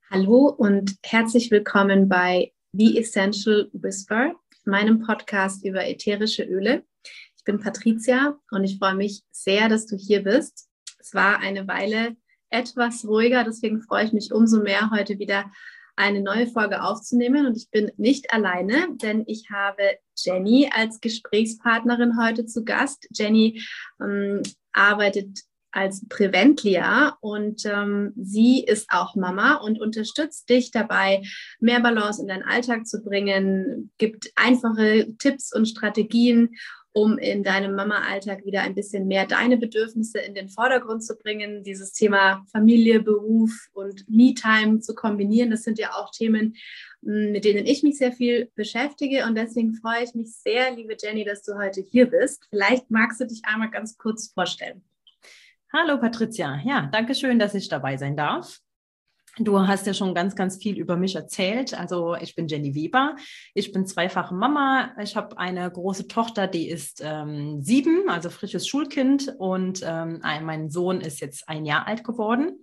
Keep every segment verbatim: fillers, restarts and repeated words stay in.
Hallo und herzlich willkommen bei The Essential Whisper, meinem Podcast über ätherische Öle. Ich bin Patricia und ich freue mich sehr, dass du hier bist. Es war eine Weile etwas ruhiger, deswegen freue ich mich umso mehr, heute wieder eine neue Folge aufzunehmen. Und ich bin nicht alleine, denn ich habe Jenny als Gesprächspartnerin heute zu Gast. Jenny ähm, arbeitet als Preventlia und ähm, sie ist auch Mama und unterstützt dich dabei, mehr Balance in deinen Alltag zu bringen, gibt einfache Tipps und Strategien, um in deinem Mama-Alltag wieder ein bisschen mehr deine Bedürfnisse in den Vordergrund zu bringen, dieses Thema Familie, Beruf und Me-Time zu kombinieren. Das sind ja auch Themen, mit denen ich mich sehr viel beschäftige und deswegen freue ich mich sehr, liebe Jenny, dass du heute hier bist. Vielleicht magst du dich einmal ganz kurz vorstellen. Hallo Patricia, ja, danke schön, dass ich dabei sein darf. Du hast ja schon ganz, ganz viel über mich erzählt. Also ich bin Jenny Weber, ich bin zweifache Mama. Ich habe eine große Tochter, die ist ähm, sieben, also frisches Schulkind und ähm, mein Sohn ist jetzt ein Jahr alt geworden.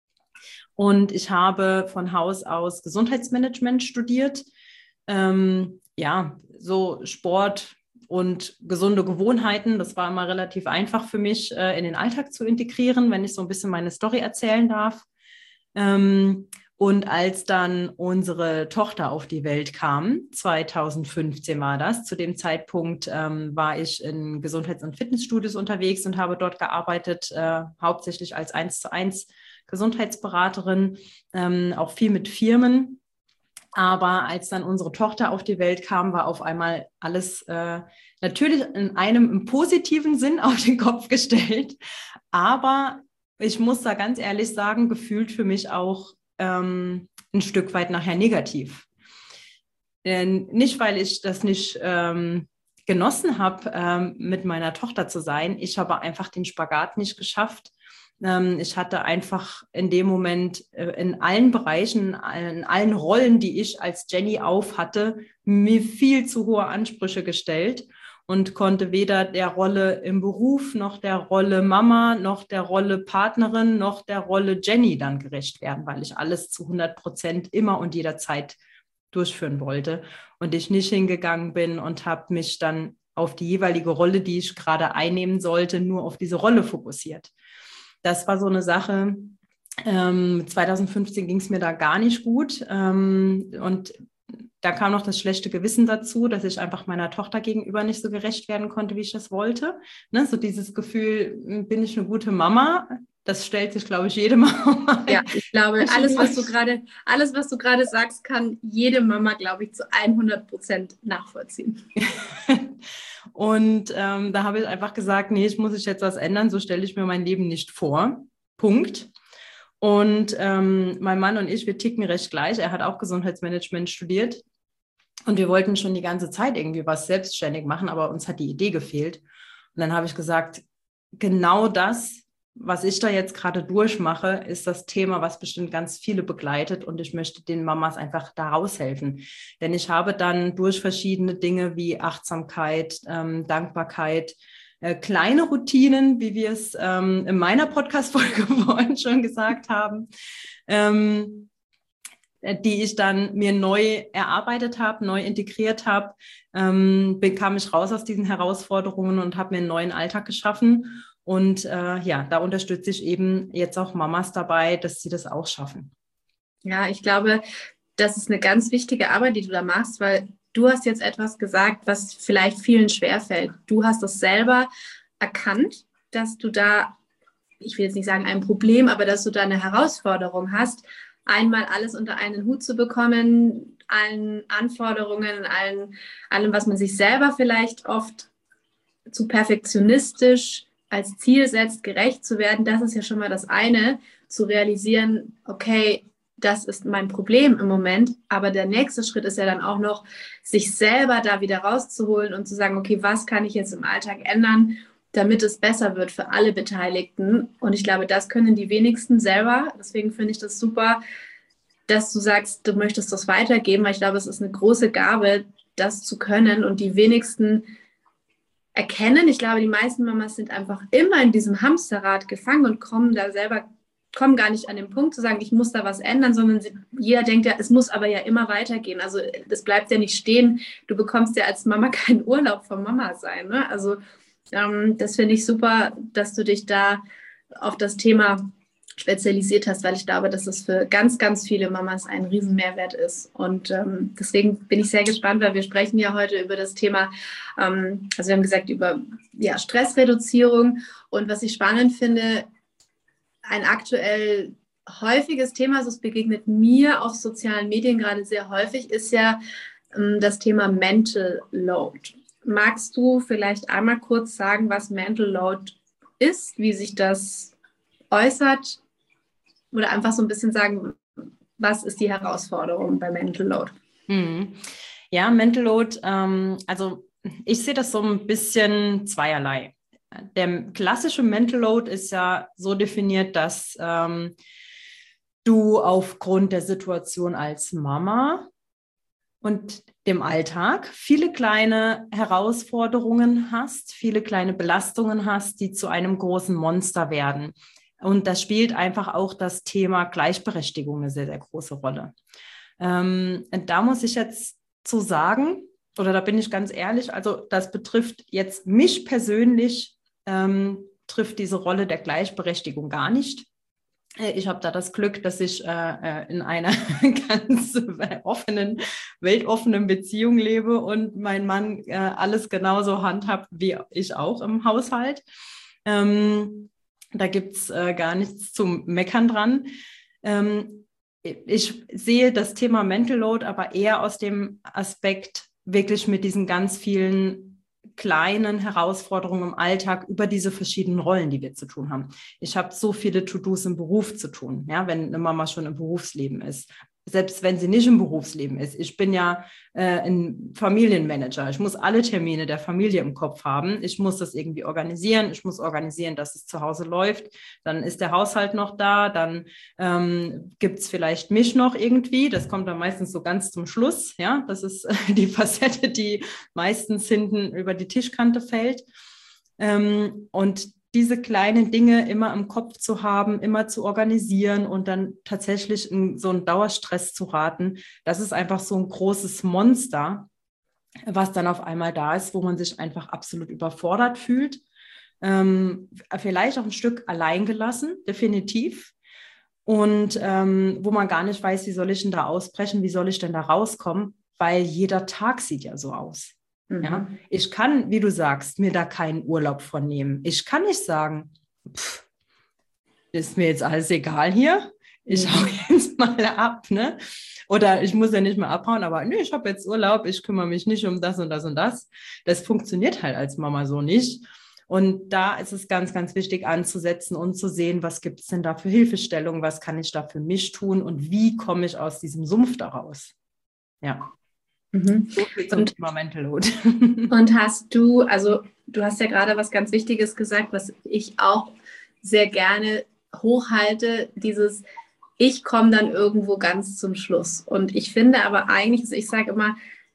Und ich habe von Haus aus Gesundheitsmanagement studiert. Ähm, ja, so Sport und gesunde Gewohnheiten, das war immer relativ einfach für mich, äh, in den Alltag zu integrieren, wenn ich so ein bisschen meine Story erzählen darf. Ähm, und als dann unsere Tochter auf die Welt kam, zwanzig fünfzehn war das, zu dem Zeitpunkt ähm, war ich in Gesundheits- und Fitnessstudios unterwegs und habe dort gearbeitet, äh, hauptsächlich als eins zu eins Gesundheitsberaterin, ähm, auch viel mit Firmen. Aber als dann unsere Tochter auf die Welt kam, war auf einmal alles äh, natürlich in einem im positiven Sinn auf den Kopf gestellt. Aber ich muss da ganz ehrlich sagen, gefühlt für mich auch ähm, ein Stück weit nachher negativ. Denn nicht, weil ich das nicht ähm, genossen habe, ähm, mit meiner Tochter zu sein. Ich habe einfach den Spagat nicht geschafft. Ich hatte einfach in dem Moment in allen Bereichen, in allen Rollen, die ich als Jenny auf hatte, mir viel zu hohe Ansprüche gestellt und konnte weder der Rolle im Beruf, noch der Rolle Mama, noch der Rolle Partnerin, noch der Rolle Jenny dann gerecht werden, weil ich alles zu hundert Prozent immer und jederzeit durchführen wollte und ich nicht hingegangen bin und habe mich dann auf die jeweilige Rolle, die ich gerade einnehmen sollte, nur auf diese Rolle fokussiert. Das war so eine Sache, ähm, zwanzig fünfzehn ging es mir da gar nicht gut ähm, und da kam noch das schlechte Gewissen dazu, dass ich einfach meiner Tochter gegenüber nicht so gerecht werden konnte, wie ich das wollte. Ne? So dieses Gefühl, bin ich eine gute Mama? Das stellt sich, glaube ich, jede Mama. Ja, ich glaube, alles, was du gerade, alles, was du gerade sagst, kann jede Mama, glaube ich, zu hundert Prozent nachvollziehen. Und ähm, da habe ich einfach gesagt, nee, ich muss ich jetzt was ändern, so stelle ich mir mein Leben nicht vor. Punkt. Und ähm, mein Mann und ich, wir ticken recht gleich. Er hat auch Gesundheitsmanagement studiert und wir wollten schon die ganze Zeit irgendwie was selbstständig machen, aber uns hat die Idee gefehlt. Und dann habe ich gesagt, genau das, was ich da jetzt gerade durchmache, ist das Thema, was bestimmt ganz viele begleitet und ich möchte den Mamas einfach da raushelfen. Denn ich habe dann durch verschiedene Dinge wie Achtsamkeit, ähm, Dankbarkeit, äh, kleine Routinen, wie wir es ähm, in meiner Podcast-Folge vorhin schon gesagt haben, ähm, die ich dann mir neu erarbeitet habe, neu integriert habe, ähm, bekam ich raus aus diesen Herausforderungen und habe mir einen neuen Alltag geschaffen. Und äh, ja, da unterstütze ich eben jetzt auch Mamas dabei, dass sie das auch schaffen. Ja, ich glaube, das ist eine ganz wichtige Arbeit, die du da machst, weil du hast jetzt etwas gesagt, was vielleicht vielen schwerfällt. Du hast es selber erkannt, dass du da, ich will jetzt nicht sagen ein Problem, aber dass du da eine Herausforderung hast, einmal alles unter einen Hut zu bekommen, allen Anforderungen, allen, allem, was man sich selber vielleicht oft zu perfektionistisch als Ziel setzt, gerecht zu werden. Das ist ja schon mal das eine, zu realisieren, okay, das ist mein Problem im Moment, aber der nächste Schritt ist ja dann auch noch, sich selber da wieder rauszuholen und zu sagen, okay, was kann ich jetzt im Alltag ändern, damit es besser wird für alle Beteiligten. Und ich glaube, das können die wenigsten selber. Deswegen finde ich das super, dass du sagst, du möchtest das weitergeben, weil ich glaube, es ist eine große Gabe, das zu können und die wenigsten erkennen. Ich glaube, die meisten Mamas sind einfach immer in diesem Hamsterrad gefangen und kommen da selber kommen gar nicht an den Punkt zu sagen, ich muss da was ändern, sondern sie, jeder denkt ja, es muss aber ja immer weitergehen. Also das bleibt ja nicht stehen. Du bekommst ja als Mama keinen Urlaub vom Mama sein. Ne? Also ähm, das finde ich super, dass du dich da auf das Thema spezialisiert hast, weil ich glaube, dass es für ganz, ganz viele Mamas ein Riesenmehrwert ist. Und ähm, deswegen bin ich sehr gespannt, weil wir sprechen ja heute über das Thema, ähm, also wir haben gesagt, über ja, Stressreduzierung. Und was ich spannend finde, ein aktuell häufiges Thema, also es begegnet mir auf sozialen Medien gerade sehr häufig, ist ja ähm, das Thema Mental Load. Magst du vielleicht einmal kurz sagen, was Mental Load ist, wie sich das äußert oder einfach so ein bisschen sagen, was ist die Herausforderung bei Mental Load? Mhm. Ja, Mental Load, ähm, also ich sehe das so ein bisschen zweierlei. Der klassische Mental Load ist ja so definiert, dass ähm, du aufgrund der Situation als Mama und dem Alltag viele kleine Herausforderungen hast, viele kleine Belastungen hast, die zu einem großen Monster werden. Und da spielt einfach auch das Thema Gleichberechtigung eine sehr, sehr große Rolle. Ähm, da muss ich jetzt zu sagen, oder da bin ich ganz ehrlich, also das betrifft jetzt mich persönlich, ähm, trifft diese Rolle der Gleichberechtigung gar nicht. Ich habe da das Glück, dass ich äh, in einer ganz offenen, weltoffenen Beziehung lebe und mein Mann äh, alles genauso handhabt wie ich auch im Haushalt. Ähm, da gibt es äh, gar nichts zum Meckern dran. Ähm, ich sehe das Thema Mental Load aber eher aus dem Aspekt, wirklich mit diesen ganz vielen kleinen Herausforderungen im Alltag über diese verschiedenen Rollen, die wir zu tun haben. Ich habe so viele To-Dos im Beruf zu tun, ja, wenn eine Mama schon im Berufsleben ist. Selbst wenn sie nicht im Berufsleben ist. Ich bin ja äh, ein Familienmanager. Ich muss alle Termine der Familie im Kopf haben. Ich muss das irgendwie organisieren. Ich muss organisieren, dass es zu Hause läuft. Dann ist der Haushalt noch da. Dann ähm, gibt es vielleicht mich noch irgendwie. Das kommt dann meistens so ganz zum Schluss. Ja, das ist äh, die Facette, die meistens hinten über die Tischkante fällt. Ähm, und diese kleinen Dinge immer im Kopf zu haben, immer zu organisieren und dann tatsächlich in so einen Dauerstress zu raten, das ist einfach so ein großes Monster, was dann auf einmal da ist, wo man sich einfach absolut überfordert fühlt. Ähm, vielleicht auch ein Stück alleingelassen, definitiv. Und ähm, wo man gar nicht weiß, wie soll ich denn da ausbrechen, wie soll ich denn da rauskommen, weil jeder Tag sieht ja so aus. Ja, ich kann, wie du sagst, mir da keinen Urlaub von nehmen. Ich kann nicht sagen, pff, ist mir jetzt alles egal hier. Ich hau jetzt mal ab, ne? Oder ich muss ja nicht mehr abhauen, aber nee, ich habe jetzt Urlaub, ich kümmere mich nicht um das und das und das. Das funktioniert halt als Mama so nicht. Und da ist es ganz, ganz wichtig anzusetzen und zu sehen, was gibt es denn da für Hilfestellungen, was kann ich da für mich tun und wie komme ich aus diesem Sumpf daraus? Ja. Mhm. So viel zum und, Thema Mental Load. Und hast du, also du hast ja gerade was ganz Wichtiges gesagt, was ich auch sehr gerne hochhalte, dieses ich komme dann irgendwo ganz zum Schluss. Und ich finde aber eigentlich, ich sage immer,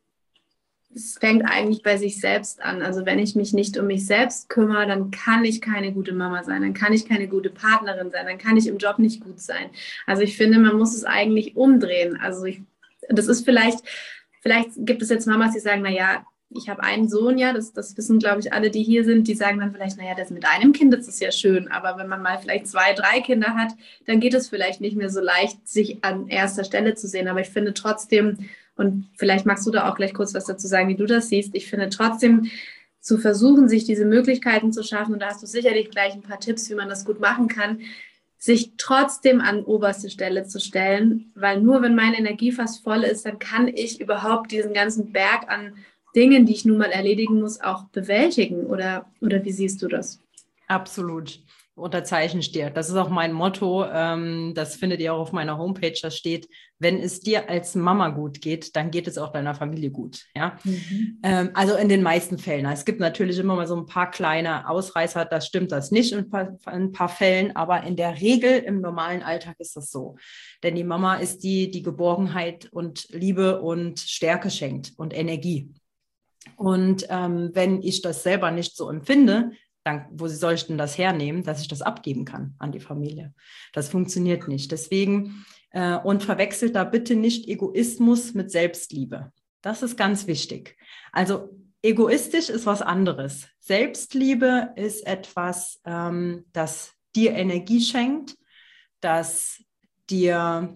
es fängt eigentlich bei sich selbst an. Also wenn ich mich nicht um mich selbst kümmere, dann kann ich keine gute Mama sein, dann kann ich keine gute Partnerin sein, dann kann ich im Job nicht gut sein. Also ich finde, man muss es eigentlich umdrehen. Also ich, das ist vielleicht... Vielleicht gibt es jetzt Mamas, die sagen, naja, ich habe einen Sohn, ja, das, das wissen, glaube ich, alle, die hier sind, die sagen dann vielleicht, naja, das mit einem Kind, das ist ja schön, aber wenn man mal vielleicht zwei, drei Kinder hat, dann geht es vielleicht nicht mehr so leicht, sich an erster Stelle zu sehen. Aber ich finde trotzdem, und vielleicht magst du da auch gleich kurz was dazu sagen, wie du das siehst, ich finde trotzdem, zu versuchen, sich diese Möglichkeiten zu schaffen, und da hast du sicherlich gleich ein paar Tipps, wie man das gut machen kann, sich trotzdem an oberste Stelle zu stellen, weil nur wenn meine Energie fast voll ist, dann kann ich überhaupt diesen ganzen Berg an Dingen, die ich nun mal erledigen muss, auch bewältigen. Oder, oder wie siehst du das? Absolut. Unterzeichne ich dir. Das ist auch mein Motto. Ähm, das findet ihr auch auf meiner Homepage. Da steht, wenn es dir als Mama gut geht, dann geht es auch deiner Familie gut. Ja? Mhm. Ähm, also in den meisten Fällen. Es gibt natürlich immer mal so ein paar kleine Ausreißer. Das stimmt das nicht in ein paar, in ein paar Fällen. Aber in der Regel im normalen Alltag ist das so. Denn die Mama ist die, die Geborgenheit und Liebe und Stärke schenkt und Energie. Und ähm, wenn ich das selber nicht so empfinde, dann, wo soll ich denn das hernehmen, dass ich das abgeben kann an die Familie? Das funktioniert nicht. Deswegen, äh, und verwechselt da bitte nicht Egoismus mit Selbstliebe. Das ist ganz wichtig. Also egoistisch ist was anderes. Selbstliebe ist etwas, ähm, das dir Energie schenkt, das dir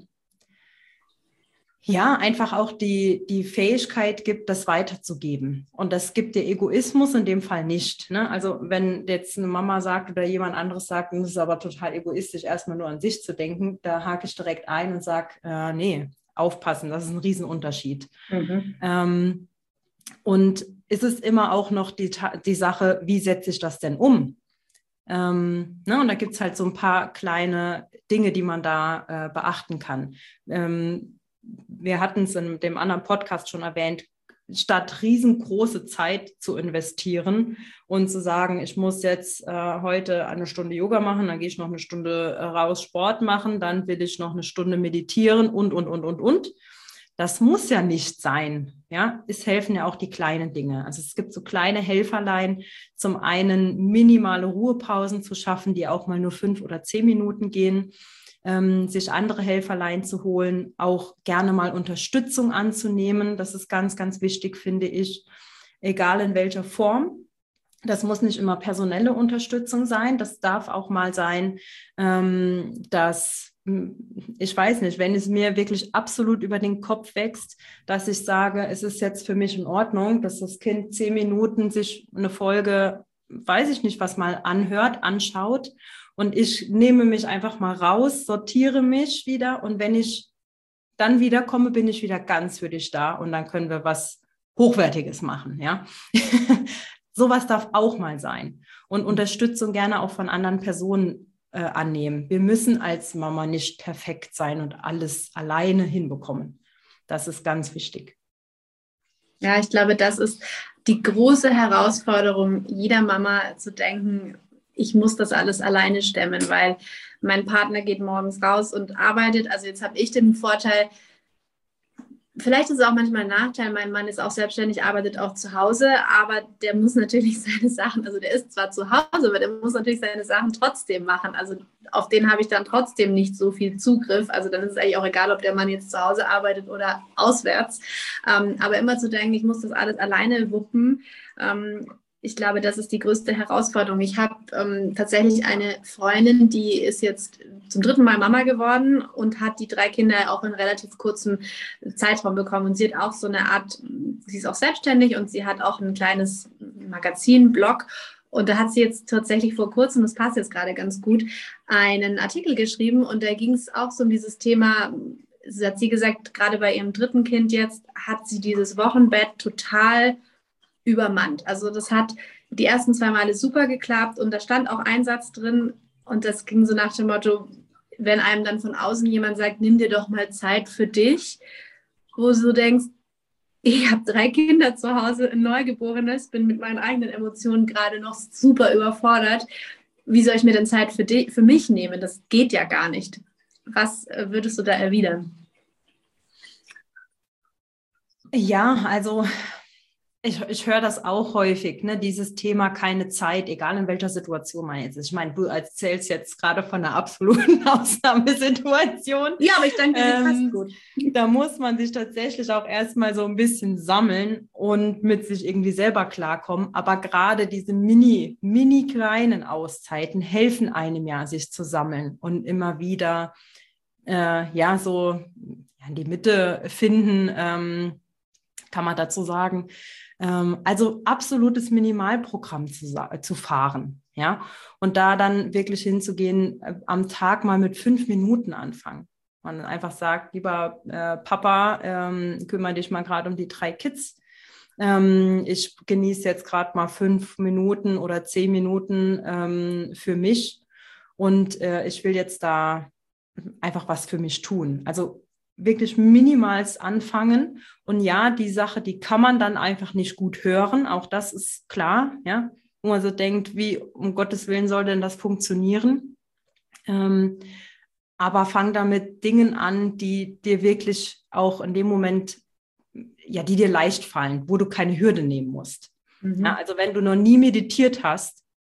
ja einfach auch die, die Fähigkeit gibt, das weiterzugeben. Und das gibt dir Egoismus in dem Fall nicht. Ne? Also wenn jetzt eine Mama sagt oder jemand anderes sagt, das ist aber total egoistisch, erstmal nur an sich zu denken, da hake ich direkt ein und sage, äh, nee, aufpassen, das ist ein Riesenunterschied. Mhm. Ähm, und ist es immer auch noch die, die Sache, wie setze ich das denn um? Ähm, ne, und da gibt es halt so ein paar kleine Dinge, die man da äh, beachten kann. Ähm, wir hatten es in dem anderen Podcast schon erwähnt, statt riesengroße Zeit zu investieren und zu sagen, ich muss jetzt äh, heute eine Stunde Yoga machen, dann gehe ich noch eine Stunde äh, raus Sport machen, dann will ich noch eine Stunde meditieren und, und, und, und, und. Das muss ja nicht sein. Ja, es helfen ja auch die kleinen Dinge. Also es gibt so kleine Helferlein, zum einen minimale Ruhepausen zu schaffen, die auch mal nur fünf oder zehn Minuten gehen, ähm, sich andere Helferlein zu holen, auch gerne mal Unterstützung anzunehmen. Das ist ganz, ganz wichtig, finde ich, egal in welcher Form. Das muss nicht immer personelle Unterstützung sein. Das darf auch mal sein, ähm, dass ich weiß nicht, wenn es mir wirklich absolut über den Kopf wächst, dass ich sage, es ist jetzt für mich in Ordnung, dass das Kind zehn Minuten sich eine Folge, weiß ich nicht, was mal anhört, anschaut und ich nehme mich einfach mal raus, sortiere mich wieder und wenn ich dann wiederkomme, bin ich wieder ganz für dich da und dann können wir was Hochwertiges machen, ja. Sowas darf auch mal sein und Unterstützung gerne auch von anderen Personen Äh, annehmen. Wir müssen als Mama nicht perfekt sein und alles alleine hinbekommen. Das ist ganz wichtig. Ja, ich glaube, das ist die große Herausforderung jeder Mama, zu denken, ich muss das alles alleine stemmen, weil mein Partner geht morgens raus und arbeitet. Also jetzt habe ich den Vorteil, vielleicht ist es auch manchmal ein Nachteil, mein Mann ist auch selbstständig, arbeitet auch zu Hause, aber der muss natürlich seine Sachen, also der ist zwar zu Hause, aber der muss natürlich seine Sachen trotzdem machen. Also auf den habe ich dann trotzdem nicht so viel Zugriff. Also dann ist es eigentlich auch egal, ob der Mann jetzt zu Hause arbeitet oder auswärts. Ähm, aber immer zu denken, ich muss das alles alleine wuppen, ähm, ich glaube, das ist die größte Herausforderung. Ich habe ähm, tatsächlich eine Freundin, die ist jetzt zum dritten Mal Mama geworden und hat die drei Kinder auch in relativ kurzem Zeitraum bekommen. Und sie hat auch so eine Art, sie ist auch selbstständig und sie hat auch ein kleines Magazin, Blog. Und da hat sie jetzt tatsächlich vor kurzem, das passt jetzt gerade ganz gut, einen Artikel geschrieben. Und da ging es auch so um dieses Thema, so hat sie gesagt, gerade bei ihrem dritten Kind jetzt hat sie dieses Wochenbett total übermannt. Also das hat die ersten zwei Male super geklappt und da stand auch ein Satz drin und das ging so nach dem Motto, wenn einem dann von außen jemand sagt, nimm dir doch mal Zeit für dich, wo du so denkst, ich habe drei Kinder zu Hause, ein Neugeborenes, bin mit meinen eigenen Emotionen gerade noch super überfordert. Wie soll ich mir denn Zeit für, dich, für mich nehmen? Das geht ja gar nicht. Was würdest du da erwidern? Ja, also Ich, ich höre das auch häufig, ne? Dieses Thema keine Zeit, egal in welcher Situation man jetzt ist. Ich meine, du erzählst jetzt gerade von einer absoluten Ausnahmesituation. Ja, aber ich denke, das ähm, passt gut. Da muss man sich tatsächlich auch erstmal so ein bisschen sammeln und mit sich irgendwie selber klarkommen. Aber gerade diese mini, mini kleinen Auszeiten helfen einem ja, sich zu sammeln und immer wieder äh, ja so ja, in die Mitte finden, ähm, kann man dazu sagen. Also absolutes Minimalprogramm zu, zu fahren, ja, und da dann wirklich hinzugehen, äh, am Tag mal mit fünf Minuten anfangen. Man einfach sagt, lieber äh, Papa, ähm, kümmere dich mal gerade um die drei Kids. Ähm, ich genieße jetzt gerade mal fünf Minuten oder zehn Minuten ähm, für mich und äh, ich will jetzt da einfach was für mich tun. Also wirklich minimals anfangen. Und ja, die Sache, die kann man dann einfach nicht gut hören. Auch das ist klar, ja. Wo man so denkt, wie um Gottes Willen soll denn das funktionieren? Ähm, aber fang damit Dingen an, die dir wirklich auch in dem Moment, ja, die dir leicht fallen, wo du keine Hürde nehmen musst. Mhm. Ja, also wenn du noch nie meditiert hast,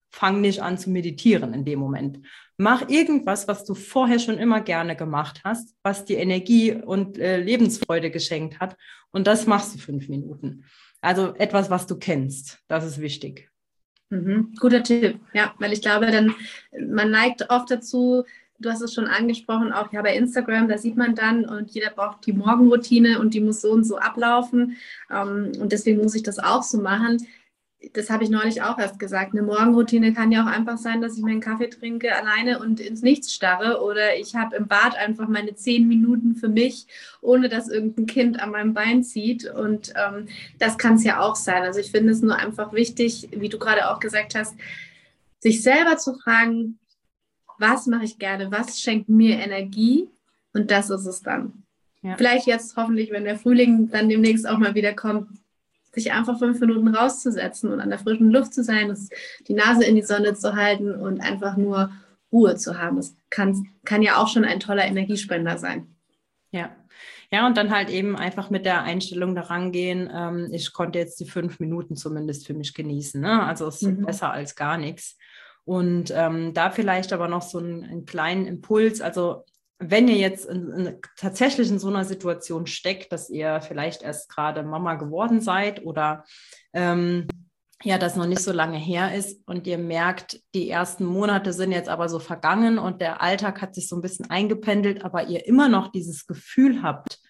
fang nicht an zu meditieren in dem Moment. Mach irgendwas, was du vorher schon immer gerne gemacht hast, was dir Energie und äh, Lebensfreude geschenkt hat. Und das machst du fünf Minuten. Also etwas, was du kennst. Das ist wichtig. Mhm. Guter Tipp. Ja, weil ich glaube, dann, man neigt oft dazu, du hast es schon angesprochen, auch ja bei Instagram, da sieht man dann und jeder braucht die Morgenroutine und die muss so und so ablaufen. Ähm, und deswegen muss ich das auch so machen. Das habe ich neulich auch erst gesagt. Eine Morgenroutine kann ja auch einfach sein, dass ich meinen Kaffee trinke alleine und ins Nichts starre oder ich habe im Bad einfach meine zehn Minuten für mich, ohne dass irgendein Kind an meinem Bein zieht. Und ähm, das kann es ja auch sein. Also ich finde es nur einfach wichtig, wie du gerade auch gesagt hast, sich selber zu fragen, was mache ich gerne, was schenkt mir Energie und das ist es dann. Ja. Vielleicht jetzt hoffentlich, wenn der Frühling dann demnächst auch mal wieder kommt, sich einfach fünf Minuten rauszusetzen und an der frischen Luft zu sein, die Nase in die Sonne zu halten und einfach nur Ruhe zu haben. Das kann, kann ja auch schon ein toller Energiespender sein. Ja. Ja, und dann halt eben einfach mit der Einstellung daran gehen, ähm, ich konnte jetzt die fünf Minuten zumindest für mich genießen. Ne? Also es ist mhm. besser als gar nichts. Und ähm, da vielleicht aber noch so einen, einen kleinen Impuls, also wenn ihr jetzt in, in, tatsächlich in so einer Situation steckt, dass ihr vielleicht erst gerade Mama geworden seid oder ähm, ja, das noch nicht so lange her ist und ihr merkt, die ersten Monate sind jetzt aber so vergangen und der Alltag hat sich so ein bisschen eingependelt, aber ihr immer noch dieses Gefühl habt,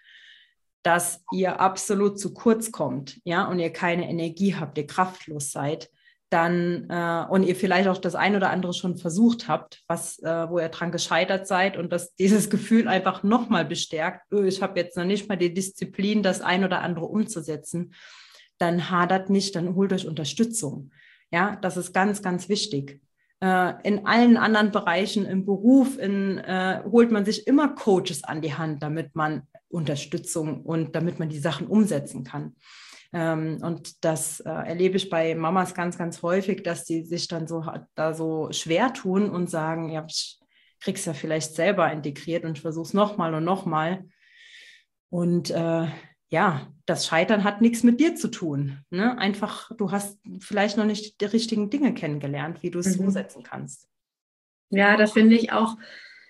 dass ihr absolut zu kurz kommt, ja, und ihr keine Energie habt, ihr kraftlos seid, dann äh, und ihr vielleicht auch das ein oder andere schon versucht habt, was, äh, wo ihr dran gescheitert seid und dass dieses Gefühl einfach nochmal bestärkt, oh, ich habe jetzt noch nicht mal die Disziplin, das ein oder andere umzusetzen, dann hadert nicht, dann holt euch Unterstützung. Ja, das ist ganz, ganz wichtig. Äh, in allen anderen Bereichen im Beruf in, äh, holt man sich immer Coaches an die Hand, damit man Unterstützung und damit man die Sachen umsetzen kann. Ähm, und das äh, erlebe ich bei Mamas ganz, ganz häufig, dass die sich dann so da so schwer tun und sagen, ja, ich krieg's ja vielleicht selber integriert und ich versuche es nochmal und nochmal. Und äh, ja, das Scheitern hat nichts mit dir zu tun. Ne? Einfach, du hast vielleicht noch nicht die richtigen Dinge kennengelernt, wie du es mhm. umsetzen kannst. Ja, da finde ich auch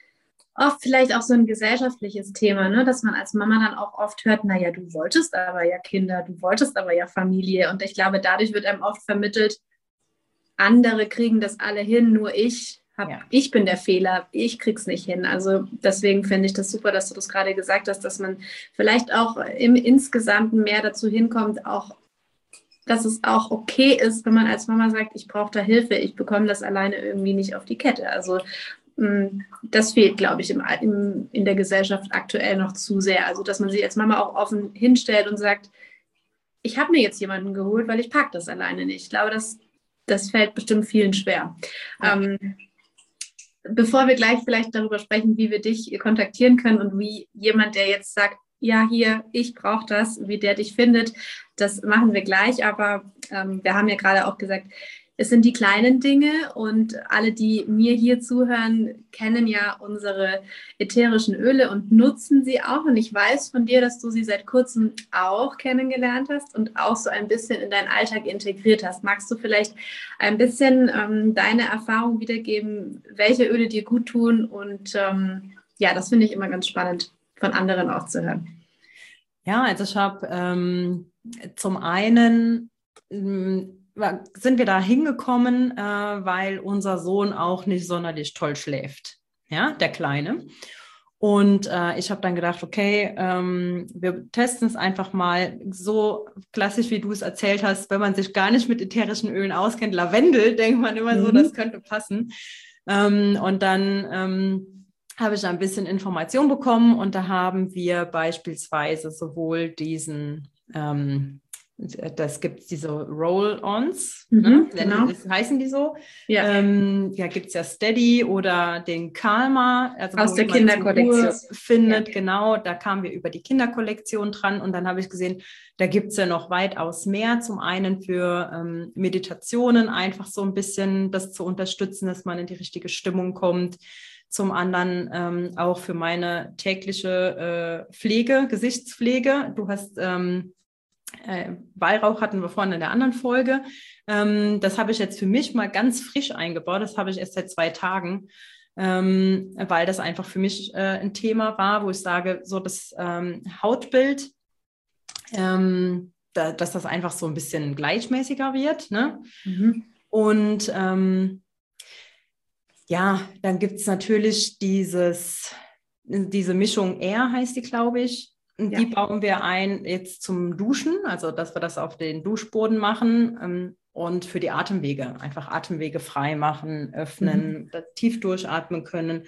oft vielleicht auch so ein gesellschaftliches Thema, ne? Dass man als Mama dann auch oft hört, naja, du wolltest aber ja Kinder, du wolltest aber ja Familie. Und ich glaube, dadurch wird einem oft vermittelt, andere kriegen das alle hin, nur ich hab, ja. ich bin der Fehler, ich krieg's nicht hin. Also deswegen finde ich das super, dass du das gerade gesagt hast, dass man vielleicht auch im Insgesamten mehr dazu hinkommt, auch dass es auch okay ist, wenn man als Mama sagt, ich brauche da Hilfe, ich bekomme das alleine irgendwie nicht auf die Kette. Also das fehlt, glaube ich, im, im, in der Gesellschaft aktuell noch zu sehr. Also, dass man sich als Mama auch offen hinstellt und sagt, ich habe mir jetzt jemanden geholt, weil ich packe das alleine nicht. Ich glaube, das, das fällt bestimmt vielen schwer. Ja. Ähm, bevor wir gleich vielleicht darüber sprechen, wie wir dich kontaktieren können und wie jemand, der jetzt sagt, ja, hier, ich brauche das, wie der dich findet, das machen wir gleich. Aber ähm, wir haben ja gerade auch gesagt, es sind die kleinen Dinge und alle, die mir hier zuhören, kennen ja unsere ätherischen Öle und nutzen sie auch. Und ich weiß von dir, dass du sie seit kurzem auch kennengelernt hast und auch so ein bisschen in deinen Alltag integriert hast. Magst du vielleicht ein bisschen ähm, deine Erfahrung wiedergeben, welche Öle dir gut tun? Und ähm, ja, das finde ich immer ganz spannend, von anderen auch zu hören. Ja, also ich habe ähm, zum einen ähm, sind wir da hingekommen, äh, weil unser Sohn auch nicht sonderlich toll schläft, ja, der Kleine. Und äh, ich habe dann gedacht, okay, ähm, wir testen es einfach mal so klassisch, wie du es erzählt hast, wenn man sich gar nicht mit ätherischen Ölen auskennt. Lavendel, denkt man immer mhm. so, das könnte passen. Ähm, und dann ähm, habe ich ein bisschen Information bekommen und da haben wir beispielsweise sowohl diesen ähm, das gibt es diese Roll-Ons, mhm, ne? Genau. Das heißen die so. Ja, ähm, ja gibt es ja Steady oder den Calma, also aus der Kinderkollektion findet, ja. Genau, da kamen wir über die Kinderkollektion dran und dann habe ich gesehen, da gibt es ja noch weitaus mehr. Zum einen für ähm, Meditationen, einfach so ein bisschen das zu unterstützen, dass man in die richtige Stimmung kommt. Zum anderen ähm, auch für meine tägliche äh, Pflege, Gesichtspflege. Du hast ähm, Äh, Weihrauch hatten wir vorhin in der anderen Folge. Ähm, das habe ich jetzt für mich mal ganz frisch eingebaut. Das habe ich erst seit zwei Tagen, ähm, weil das einfach für mich äh, ein Thema war, wo ich sage, so das ähm, Hautbild, ähm, da, dass das einfach so ein bisschen gleichmäßiger wird. Ne? Mhm. Und ähm, ja, dann gibt es natürlich dieses, diese Mischung Air, heißt die, glaube ich. Und Ja. die bauen wir ein jetzt zum Duschen, also dass wir das auf den Duschboden machen ähm, und für die Atemwege, einfach Atemwege frei machen, öffnen, Mhm. da tief durchatmen können,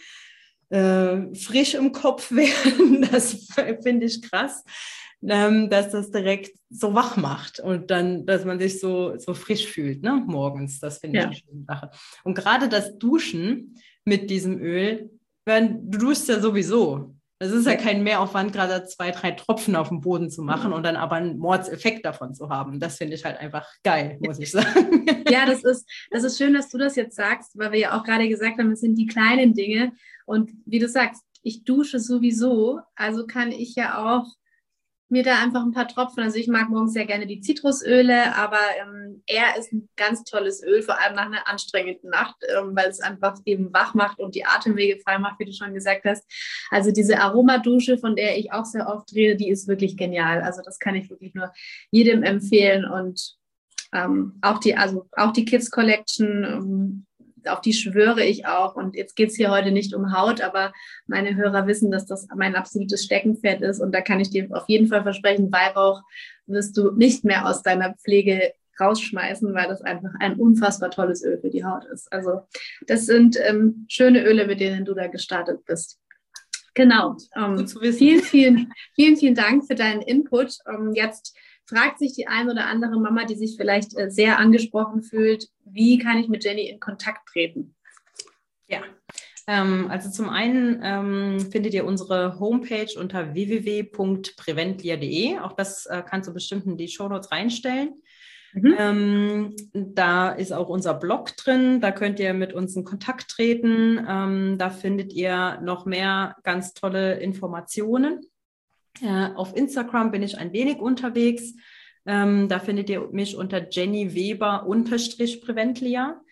äh, frisch im Kopf werden, das finde ich krass, ähm, dass das direkt so wach macht und dann, dass man sich so, so frisch fühlt, ne, morgens, das finde ich Ja. eine schöne Sache. Und gerade das Duschen mit diesem Öl, wenn, du duschst ja sowieso. Es ist ja kein Mehraufwand, gerade zwei, drei Tropfen auf dem Boden zu machen und dann aber einen Mordseffekt davon zu haben. Das finde ich halt einfach geil, muss ich sagen. Ja, das ist, das ist schön, dass du das jetzt sagst, weil wir ja auch gerade gesagt haben, es sind die kleinen Dinge. Und wie du sagst, ich dusche sowieso, also kann ich ja auch mir da einfach ein paar Tropfen, also ich mag morgens sehr gerne die Zitrusöle, aber ähm, er ist ein ganz tolles Öl, vor allem nach einer anstrengenden Nacht, ähm, weil es einfach eben wach macht und die Atemwege frei macht, wie du schon gesagt hast. Also diese Aromadusche, von der ich auch sehr oft rede, die ist wirklich genial. Also das kann ich wirklich nur jedem empfehlen und ähm, auch die, also auch die Kids Collection, ähm, auf die schwöre ich auch. Und jetzt geht es hier heute nicht um Haut, aber meine Hörer wissen, dass das mein absolutes Steckenpferd ist. Und da kann ich dir auf jeden Fall versprechen, Weihrauch wirst du nicht mehr aus deiner Pflege rausschmeißen, weil das einfach ein unfassbar tolles Öl für die Haut ist. Also das sind ähm, schöne Öle, mit denen du da gestartet bist. Genau. Ähm, vielen, vielen, vielen, vielen Dank für deinen Input. Ähm, jetzt fragt sich die ein oder andere Mama, die sich vielleicht äh, sehr angesprochen fühlt, wie kann ich mit Jenny in Kontakt treten? Ja, ähm, also zum einen ähm, findet ihr unsere Homepage unter w w w punkt preventlia punkt de. Auch das äh, kannst du bestimmt in die Shownotes reinstellen. Mhm. Ähm, da ist auch unser Blog drin, da könnt ihr mit uns in Kontakt treten. Ähm, da findet ihr noch mehr ganz tolle Informationen. Äh, auf Instagram bin ich ein wenig unterwegs. Ähm, da findet ihr mich unter Jenny Weber unterstrich Preventlia.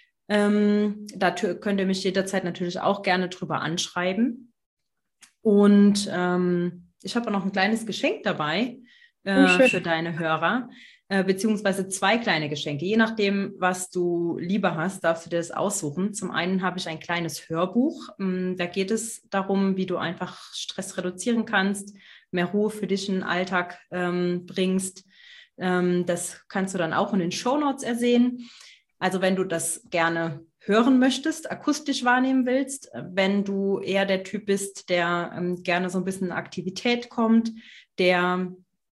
Ähm, da könnt ihr mich jederzeit natürlich auch gerne drüber anschreiben. Und ähm, ich habe auch noch ein kleines Geschenk dabei äh, oh, für deine Hörer, äh, beziehungsweise zwei kleine Geschenke. Je nachdem, was du lieber hast, darfst du dir das aussuchen. Zum einen habe ich ein kleines Hörbuch. Ähm, da geht es darum, wie du einfach Stress reduzieren kannst, mehr Ruhe für dich in den Alltag ähm, bringst. Ähm, das kannst du dann auch in den Shownotes ersehen. Also wenn du das gerne hören möchtest, akustisch wahrnehmen willst, wenn du eher der Typ bist, der ähm, gerne so ein bisschen in Aktivität kommt, der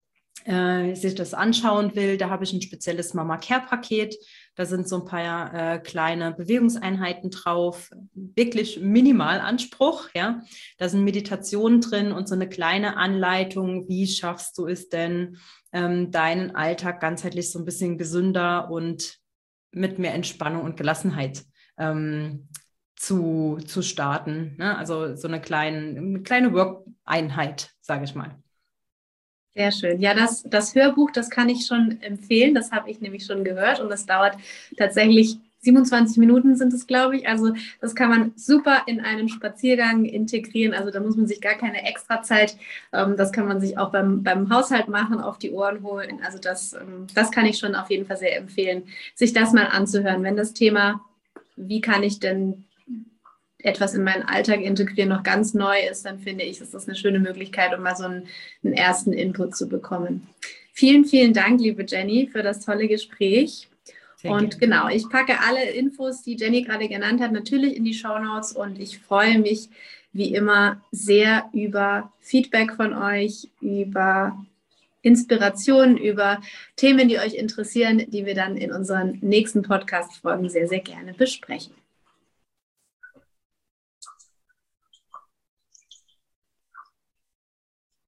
äh, sich das anschauen will, da habe ich ein spezielles Mama-Care-Paket. Da sind so ein paar äh, kleine Bewegungseinheiten drauf, wirklich minimal Anspruch. Ja? Da sind Meditationen drin und so eine kleine Anleitung, wie schaffst du es denn, ähm, deinen Alltag ganzheitlich so ein bisschen gesünder und mit mehr Entspannung und Gelassenheit ähm, zu, zu starten. Ne? Also so eine kleine, eine kleine Work-Einheit, sage ich mal. Sehr schön. Ja, das, das Hörbuch, das kann ich schon empfehlen. Das habe ich nämlich schon gehört und das dauert tatsächlich siebenundzwanzig Minuten sind es, glaube ich. Also das kann man super in einen Spaziergang integrieren. Also da muss man sich gar keine Extrazeit, ähm, das kann man sich auch beim, beim Haushalt machen, auf die Ohren holen. Also das, ähm, das kann ich schon auf jeden Fall sehr empfehlen, sich das mal anzuhören. Wenn das Thema, wie kann ich denn etwas in meinen Alltag integrieren, noch ganz neu ist, dann finde ich, ist das eine schöne Möglichkeit, um mal so einen, einen ersten Input zu bekommen. Vielen, vielen Dank, liebe Jenny, für das tolle Gespräch. Sehr und gerne. Genau, ich packe alle Infos, die Jenny gerade genannt hat, natürlich in die Shownotes und ich freue mich wie immer sehr über Feedback von euch, über Inspirationen, über Themen, die euch interessieren, die wir dann in unseren nächsten Podcast-Folgen sehr, sehr gerne besprechen.